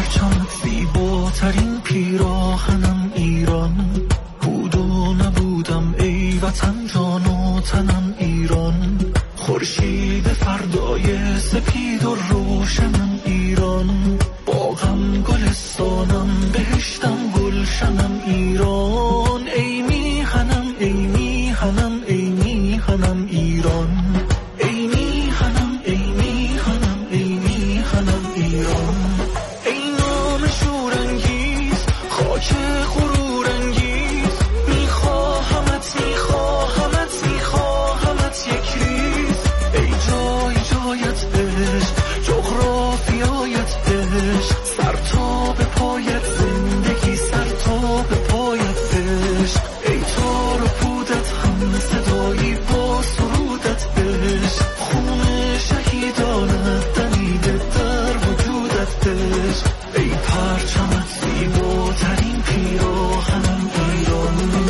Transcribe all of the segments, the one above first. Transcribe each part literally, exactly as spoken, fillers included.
پرچمت زیباترین پیراهنم ایران بود و نبودم ای وطن جان و تنم ایران خورشید فردای سپید و روشنم ایران باغم گلستانم بهشتم گلشنم ایران ای میهنم ای میهنم ای میهنم ایران ای میهنم ای میهنم ای میهنم ایران ای نام شورانگیز خاک غرورانگیز میخواهمت میخواهمت میخواهمت یک ریز ای جای جایت عشق جغرافیایت عشق سر تا به پایت زندگی سر تا به پایت عشق ای تار و پودت هم صدایی با سرودت عشق خون شهیدانت دمیده در وجودت عشق ای پرچمت زیباترین پیراهنم ایران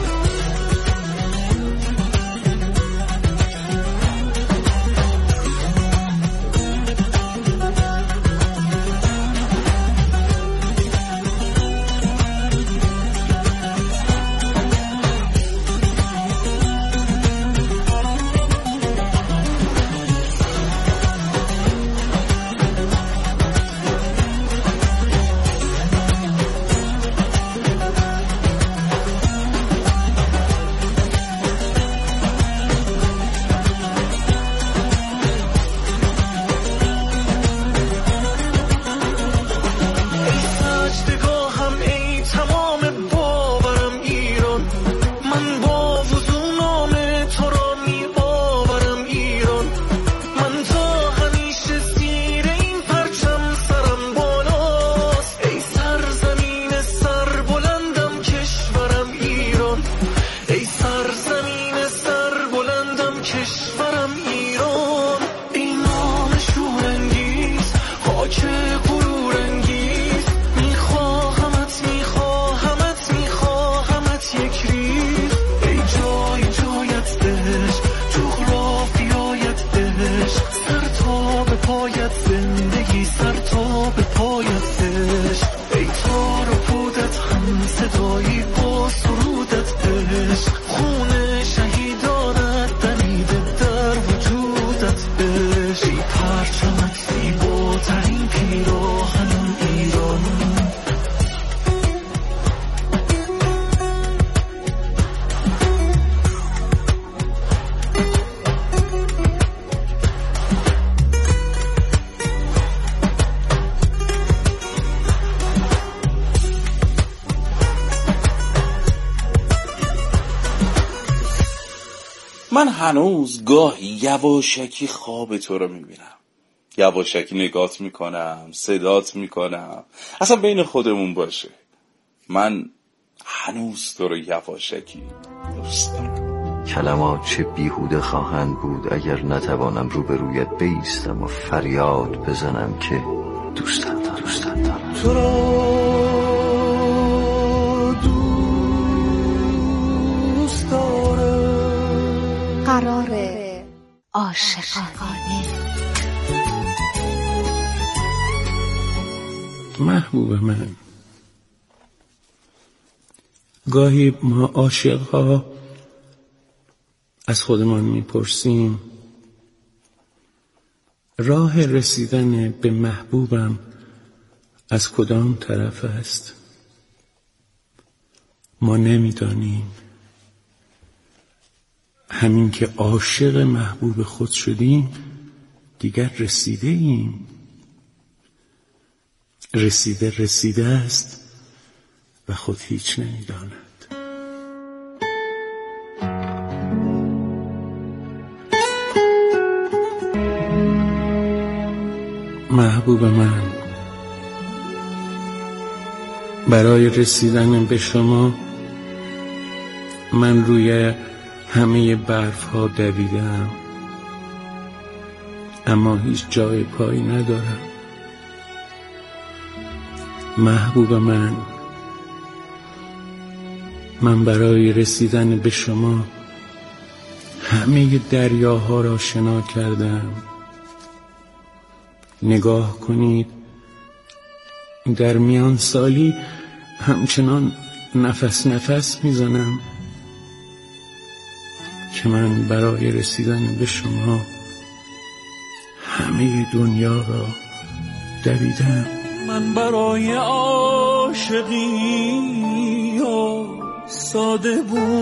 من هنوز گاهی یواشکی خواب تو رو میبینم، یواشکی نگات میکنم، صدات میکنم، اصلا بین خودمون باشه. من هنوز تو رو یواشکی دوست دارم. کلمات چه بیهوده خواهند بود اگر نتوانم روبرویت بایستم و فریاد بزنم که دوستت دارم، دوستت دارم. تو را دوست دارم. قراره عاشقانه. محبوب من، گاهی ما عاشق‌ها از خودمان میپرسیم راه رسیدن به محبوبم از کدام طرف است؟ ما نمیدانیم. همین که عاشق محبوب خود شدیم دیگر رسیده ایم. رسیده رسیده است و خود هیچ نمیداند. محبوب من، برای رسیدن به شما من روی همه برف ها دویدم، اما هیچ جای پای ندارم. محبوب من، من برای رسیدن به شما همه دریاها را شنا کردم. نگاه کنید، در میان سالی همچنان نفس نفس میزنم که من برای رسیدن به شما همه دنیا را دویدم. من برای عاشقی ها ساده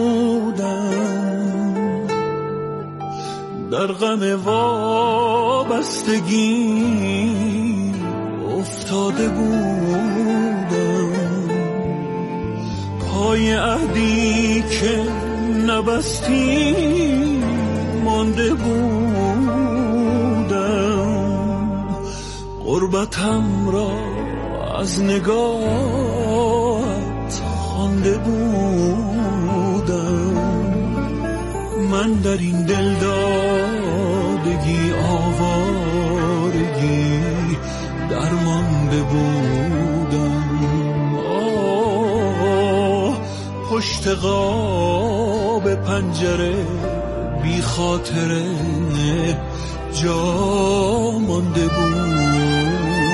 بودم، در غم وابستگی افتاده بودم، پای عهدی که نبستی مانده بودم، غربتم را از نگاهت خوانده بودم. من در این دل دادگی آوارگی درمانده بودم. آه پشت قاب پنجره بی خاطره جا مانده بودم.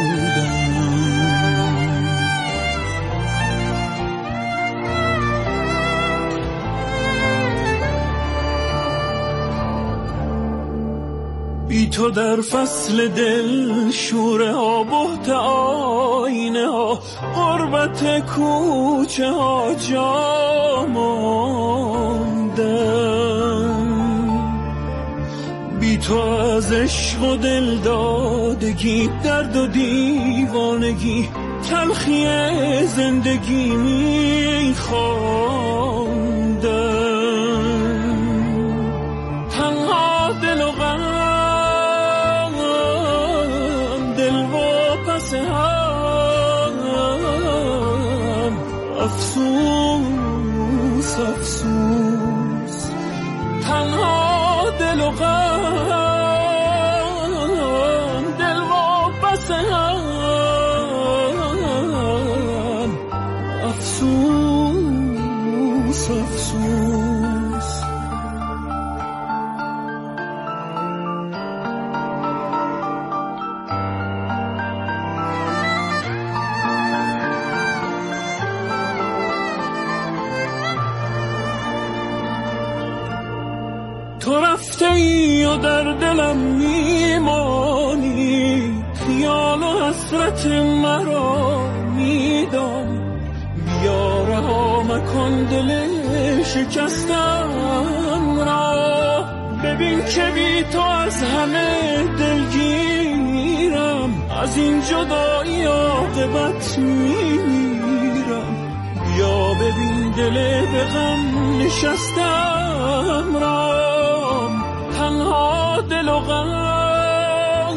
بی تو در فصل دل شوره ها بهت آینه ها غربت کوچه ها جا ماندم. بی تو از عشق و دل دادگی درد و دیوانگی تلخی زندگی میخواندم. تنها دل و غم هم افسوس افسوس، تنها دل و غم دل و بس هم افسوس افسوس. تو رفته ای و در دلم میمانی، خیال و حسرت مرا میدان. بیا رها مکن دل شکستم را، ببین که بی تو از همه دلگیرم، از این جدایی عاقبت میمیرم. بیا ببین دل به غم نشستم را، تنها دل و غم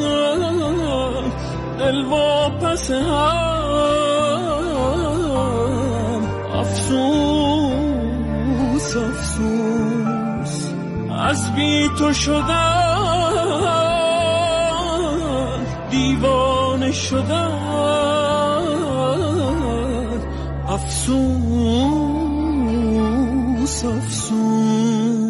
دل واپس هم افسوس افسوس. از بی تو شدن دیوانه شدن، افسوس افسوس.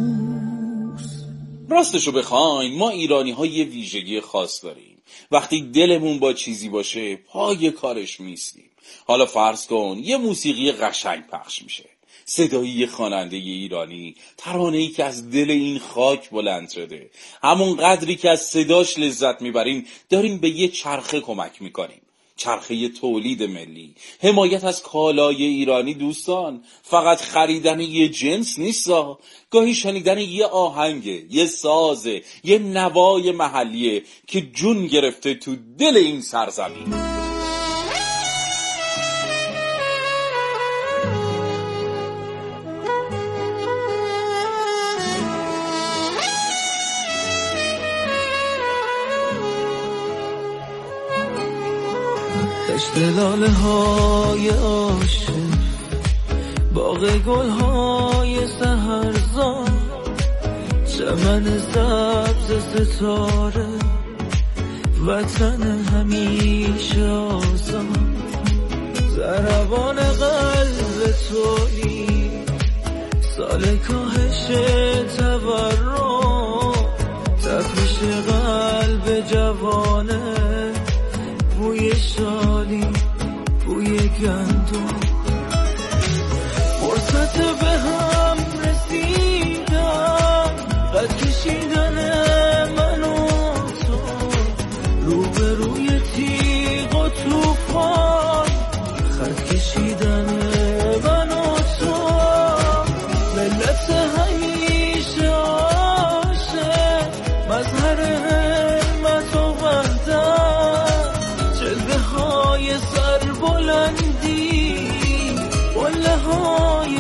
راستشو بخواین ما ایرانی ها یه ویژگی خاص داریم، وقتی دلمون با چیزی باشه پای کارش میستیم. حالا فرض کن یه موسیقی قشنگ پخش میشه، صدایی یه خواننده ایرانی، ترانه‌ای که از دل این خاک بلند شده، همون قدری که از صداش لذت میبریم داریم به یه چرخه کمک میکنیم، چرخه تولید ملی، حمایت از کالای ایرانی. دوستان فقط خریدن یه جنس نیستا، گاهی شنیدن یه آهنگه، یه سازه، یه نوای محلیه که جون گرفته تو دل این سرزمین. دشت لاله های عاشق، باغ گل های سحرزار، چمن سبز ستاره، وطن همیشه آزاد، ضربان قلب تویی، سال کاهش تورم، تپش قلب جوانه، بوی شالی گندم فرصت به هم رسیدن قد کشیدن من و تو روبروی تیغ و توفان خط کشیدن من و تو ملت همیشه عاشق مظهر همت و وحدت جلوه های سربلندی قله های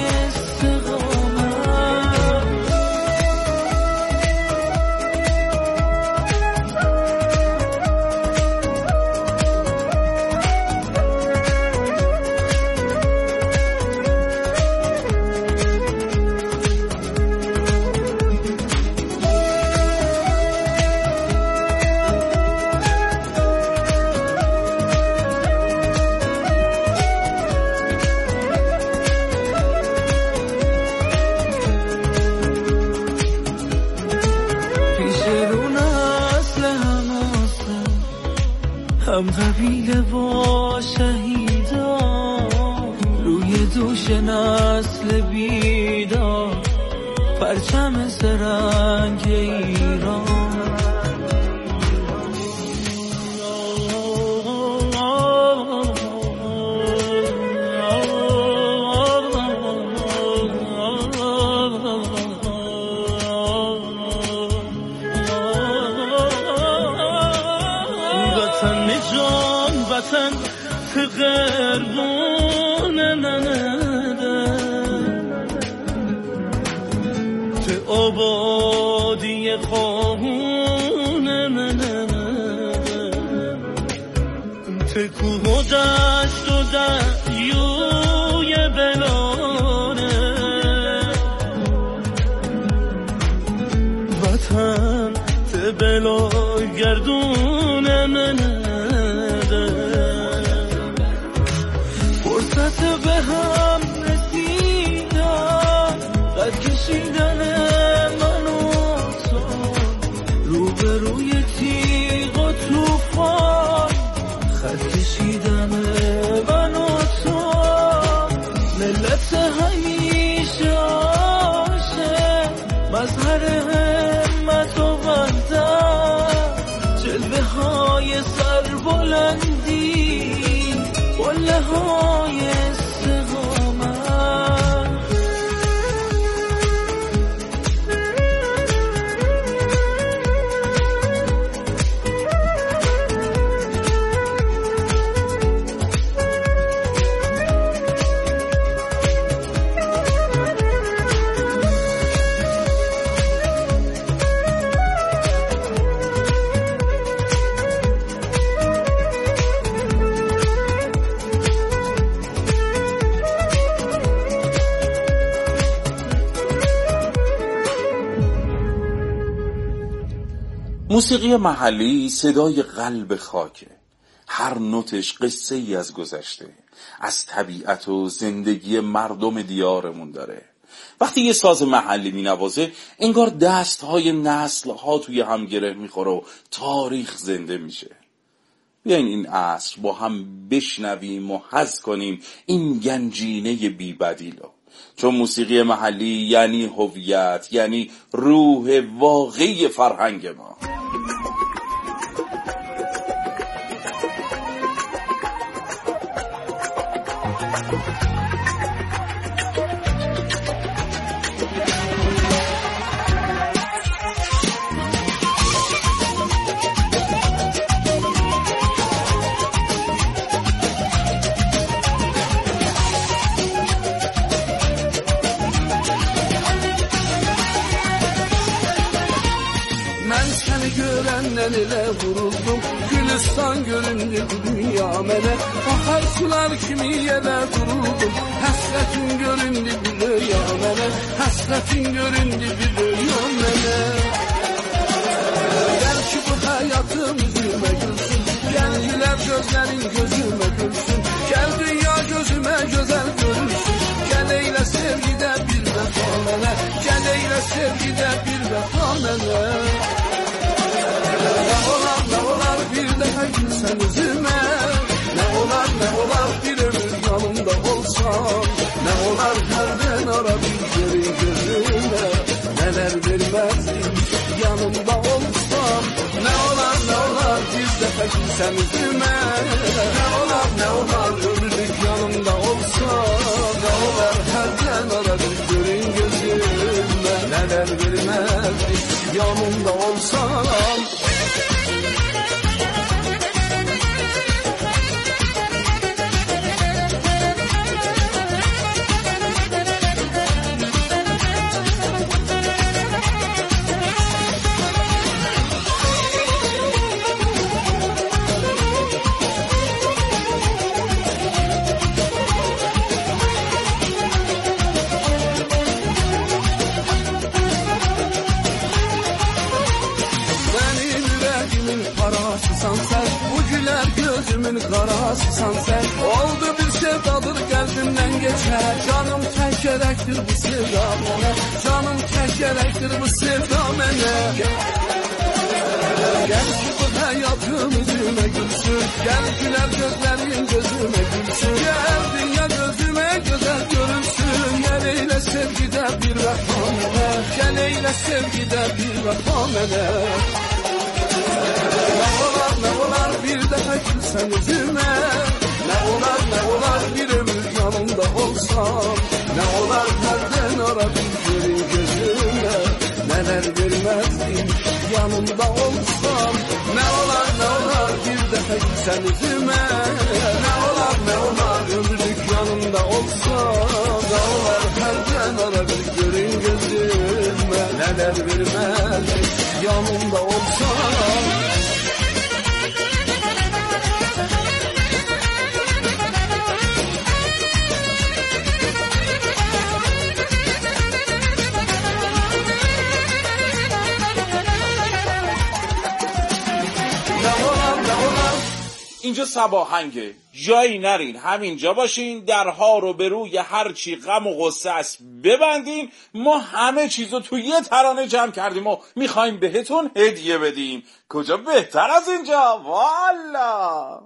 هم قبیله با شهیدان روی دوش نسل بیدار پرچم سرنگ ایران وطن تغربون ننده تو آبادی خواهون ننده تو کوه و دشت و دریوی بلانه وطن تو بلا گردون ننده فرصت به هم رسیدن قد کشیدن من و تو روبروی تیغ و توفان خط کشیدن من و تو ملت همیشه عاشق مظهر همت و وحدت جلوه های سربلندی قله های موسیقی محلی صدای قلب خاکه. هر نوتش قصه ای از گذشته، از طبیعت و زندگی مردم دیارمون داره. وقتی یه ساز محلی می نوازه انگار دستهای نسلها توی هم گره میخوره و تاریخ زنده میشه. بیاین این عصر با هم بشنویم و حظ کنیم این گنجینه بی‌بدیلو، چون موسیقی محلی یعنی هویت، یعنی روح واقعی فرهنگ ما. Ile vuruldum, Gülistan göründü dünya mene. Bahar sular kimi yere vuruldum, hasretin göründü dünya mene. Hasretin göründü dünya mene. Gel ki bu hayatım yüzüme gülsün, gel güler gözlerin gözüme gülsün. Gel dünya gözüme güzel görünsün, gel eyle sevgide bir vefa mene. Gel eyle sevgide bir vefa mene. Ne olar ne olar bir daha gülsen yüzüme, ne olar ne olar bir ömür sen üzülme. Ne olar ne olar ömürlük yanımda olsa, ne olar herden ara bir görün gözüme. Neler vermezdik yanımda olsam. Parasısan sen, bu güler gözümün karasısan sen. Oldu bir sevdadır kalbimden geçer. Canım tekerektir bu sevda bana. Canım tekerektir bu sevda bana. Gel ki bu hayatım yüzüme gülsün. Gel güler gözlerin gözüme gülsün. Gel dünya gözüme güzel görünsün. Gel eyle sevgide bir vefa mene. Gel eyle sevgide bir vefa mene. Ne olar ne olar bir daha gülsen yüzüme. Ne olar ne olar bir ömür yanımda olsam. Ne olar nereden ara bir görün gözüme. Neler vermezdim yanımda olsam. Ne olar ne olar bir daha gülsen yüzüme. Ne olar ne olar ömürlük yanımda olsam. Ne olar nereden ara bir görün gözüme. Neler vermezdim yanımda olsam. اینجا سباهنگه، جایی نرین، همینجا باشین، درها رو به روی هرچی غم و غصه است ببندین. ما همه چیزو تو یه ترانه جمع کردیم و میخوایم بهتون هدیه بدیم. کجا بهتر از اینجا؟ والا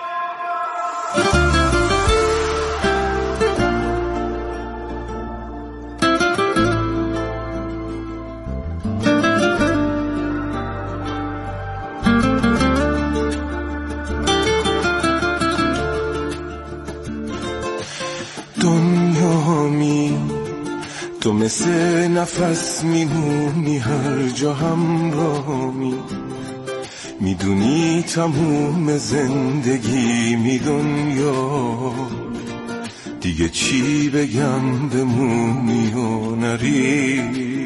دنیامی تو مثل نفس میمونی هر جا همراهمی. میدونی تموم زندگی می دنیا. دیگه چی بگم بمونی و نری.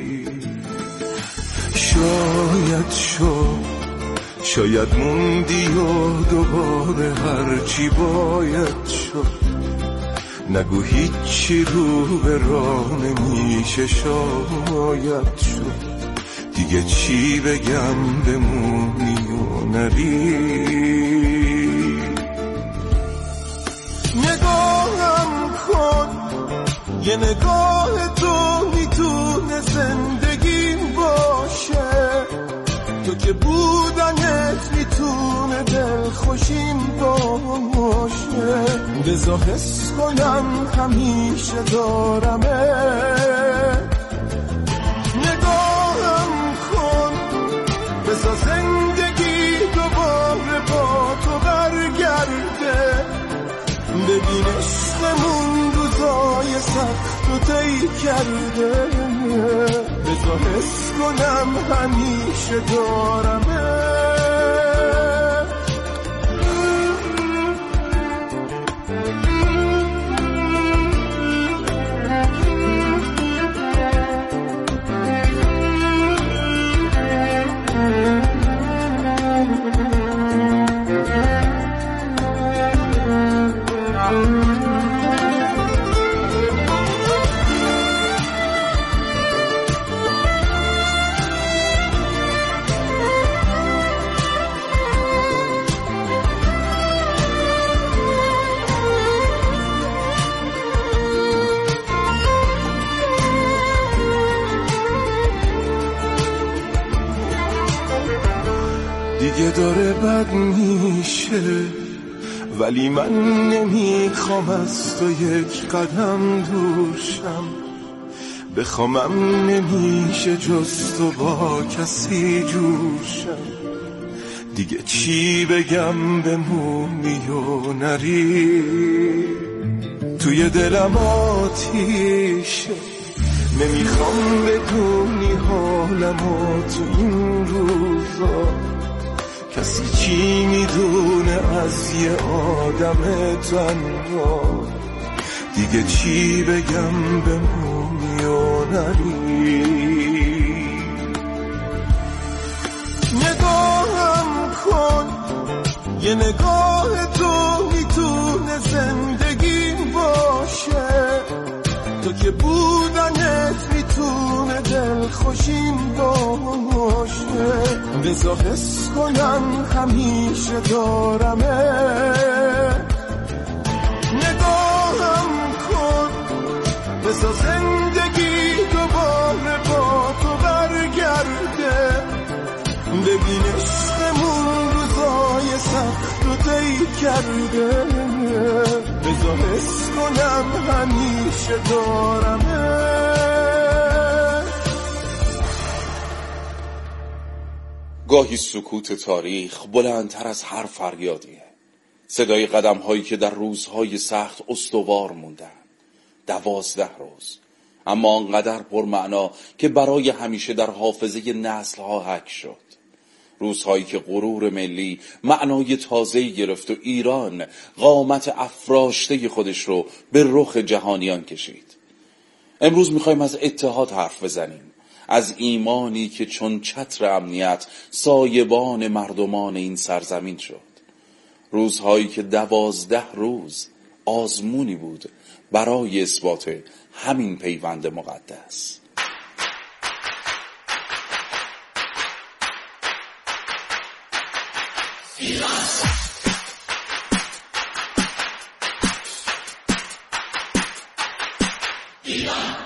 شاید شد شاید موندی و دوباره هرچی باید شد. نگو هیچی رو به راه نمیشه شاید شد. دیگه چی بگم بمونی و نری. نگاهم کن یه نگاه تو میتونه زندگیم باشه. تو که بودنت میتونه دلخوشیم باشه. بذار حس کنم همیشه دارمه. نگاهم کن بذار زندگی دوباره با تو برگرده. ببین عشقمون روزای سخت و طی کرده. بذار حس کنم همیشه دارمه. دیگه داره بد میشه ولی من نمیخوام از تو یک قدم دورشم. بخوامم نمیشه جز تو با کسی جورشم. دیگه چی بگم بمونی و نری، توی دلم آتیشه، نمیخوام بدونی حالمو تو این روزا. کسی چی میدونه از یه آدم تنها، دیگه چی بگم بمونی و نری. نگاهم کن، یه نگاه تو میتونه زندگیم باشه، تو که بودنت میتونه دل خوشیم باشه. بذار حس کنم همیشه دارمه، نگاهم کن، بذار زندگی دوباره با تو برگرده. ببین عشقمون روزای سخت و طی کرده، بذار حس کنم همیشه دارمه. گاهی سکوت تاریخ بلندتر از هر فریادیه، صدای قدم هایی که در روزهای سخت استوار موندن. دوازده روز، اما انقدر پرمعنا که برای همیشه در حافظه نسل ها حک شد. روزهایی که غرور ملی معنای تازه‌ای گرفت و ایران قامت افراشته خودش رو به رخ جهانیان کشید. امروز میخوایم از اتحاد حرف بزنیم، از ایمانی که چون چتر امنیت سایبان مردمان این سرزمین شد. روزهایی که دوازده روز آزمونی بود برای اثبات همین پیوند مقدس. ایران ایران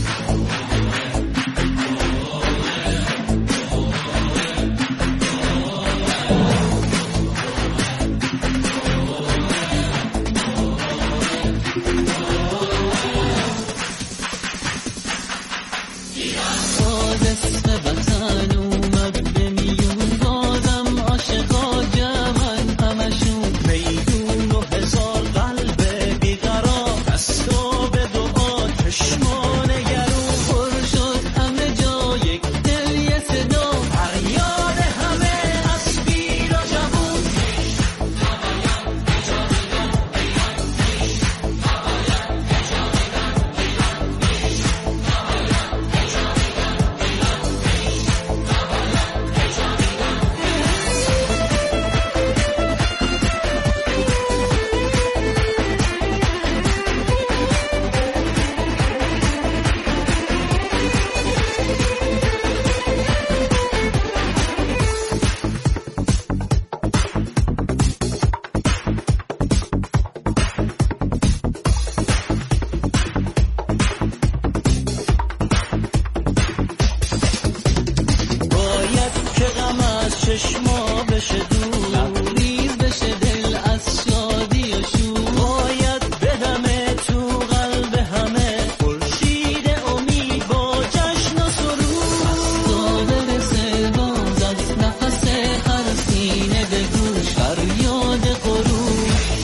چشما بشه دور ریز بشه دل از شادی و شور باید بدمه تو قلب همه خورشید امید با جشن و سرور تا برسه باز از نفس هر سینه به گوش فریاد غرور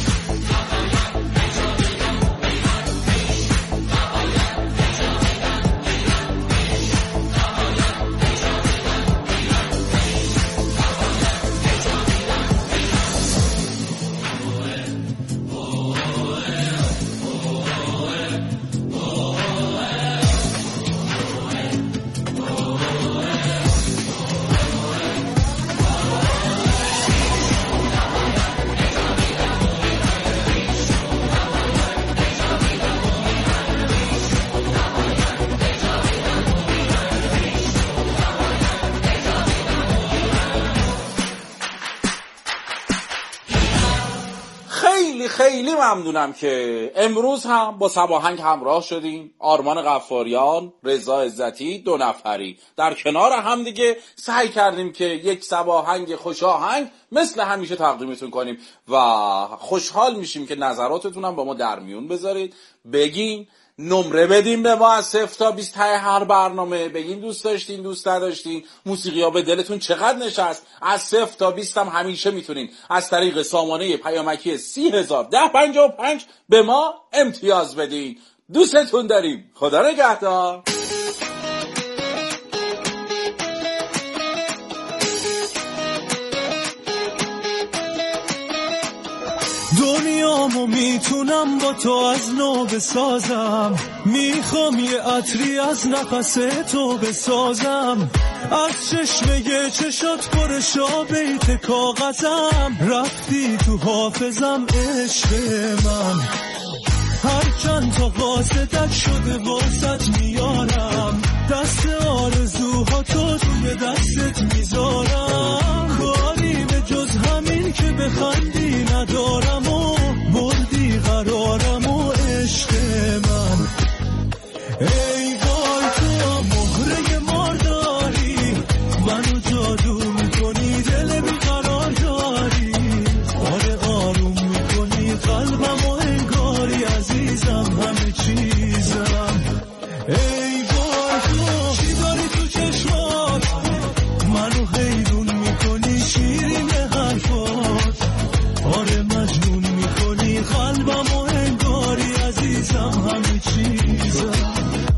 خیلی ممنونم که امروز هم با سباهنگ همراه شدیم. آرمان غفاریان، رضا عزتی، دو نفری در کنار هم دیگه سعی کردیم که یک سباهنگ خوشاهنگ مثل همیشه تقدیمتون کنیم و خوشحال میشیم که نظراتتون هم با ما در میون بذارید، بگین، نمره بدیم به ما از صفر تا بیست ته هر برنامه، بگین دوست داشتین دوست نداشتین، موسیقی ها به دلتون چقدر نشست. از صفر تا بیست هم همیشه میتونین از طریق سامانه پیامکی سی هزار ده پنجاه و پنج به ما امتیاز بدین. دوستتون داریم. خدا نگهدار. دنیامو میتونم با تو از نو بسازم، میخوام یه عطری از نفس تو بسازم، از چشمه چشات پرشا بیت کاغذم، رفتی تو حافظم عشق من، هر چند تا قاصدت شده واسط میارم، دست آرزوها تو توی دستت میذارم، کاری به جز همین که بخندی ندارم و بردی قرارم و عشق من. ای وای تو مهره مارداری، منو جادو میکنی دل بیقرار داری، آره آروم میکنی قلبم و انگاری عزیزم همه چیزم. ای وای تو چی داری تو چشمات، منو حیرون میکنی شیرین حرفات، آره مجنون میکنی قلبم و انگاری عزیزم همه چیزم.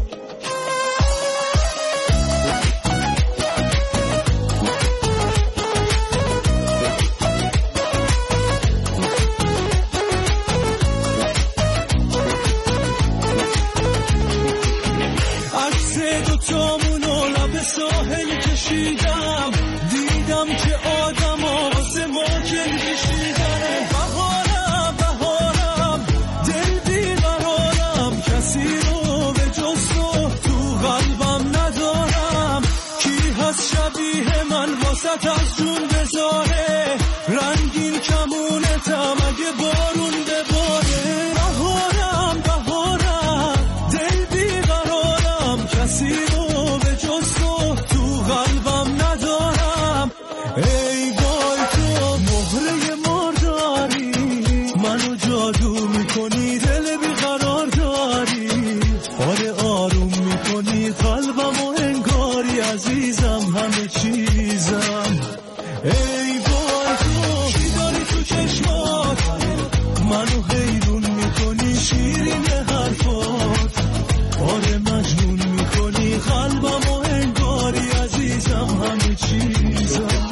دوتامونو لب ساحل کشیدم، دیدم که آدم ها واسه ما کل کشیدن، بهارم بهارم دل بیقرارم، کسی رو به جز تو تو قلبم ندارم، کی هست شبیه من واسط از جون بذاره، رنگین کمونتم اگه بارون بباره، بهارم بهارم دل بیقرارم، کسی رو به جز تو تو قلبم ندارم. ای وای تو مهره مارداری، منو جادو میکنی دل بیقرار داری، آره آروم میکنی قلبم و انگاری عزیزم همه چیزم. ای وای تو چی داری تو چشمات، منو حیرون میکنی شیرین حرفات، آره مجنون میکنی قلبم و انگاری عزیزم همه چیزم.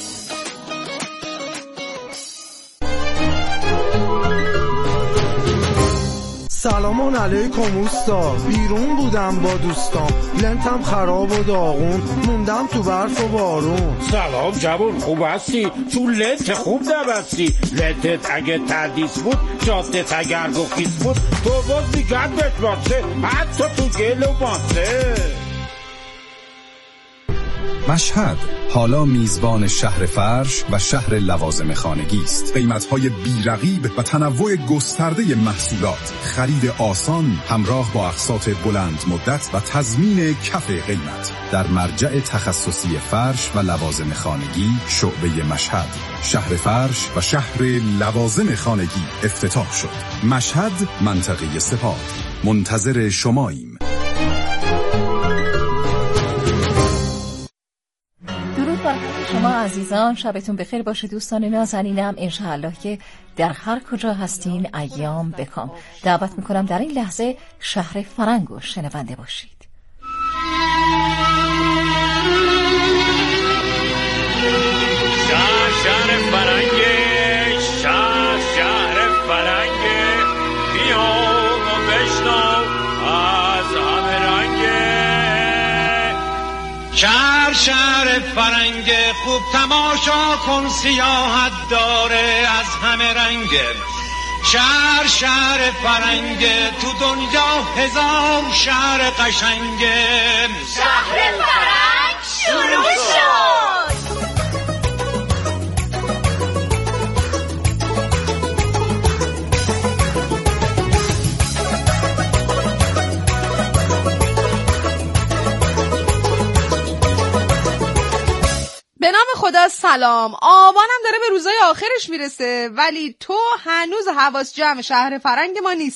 سلام علیکم اوستا، بیرون بودم با دوستام، لنتم خراب و داغون، موندم تو برف و بارون. سلام جوان، خوب هستی؟ تو لنت خوب نبستی، لنتت اگه تردیس بود، جادت اگر گفیس بود، تو باز میگن بتماسه، حتی تو گل و ماسه. مشهد حالا میزبان شهر فرش و شهر لوازم خانگی است. قیمت‌های بی‌رقیب و تنوع گسترده محصولات، خرید آسان همراه با اقساط بلند مدت و تضمین کف قیمت در مرجع تخصصی فرش و لوازم خانگی شعبه مشهد. شهر فرش و شهر لوازم خانگی افتتاح شد. مشهد، منطقه سپاه. منتظر شماییم. شما عزیزان، شبتون بخیر باشه. دوستان نازنینم، انشاءالله که در هر کجا هستین ایام بکام. دعوت میکنم در این لحظه شهر فرنگو شنونده باشید. شهر شهر فرنگه، شهر شهر فرنگه، بیا و بشنو از همه رنگه. شهر شهر فرنگه، خوب تماشا کن سیاحت داره از همه رنگه. شهر شهر فرنگه، تو دنیا هزار شهر قشنگه. شهر فرنگ شروع شد. به نام خدا سلام. آبانم داره به روزای آخرش میرسه، ولی تو هنوز حواس جمع شهر فرنگ ما نیست.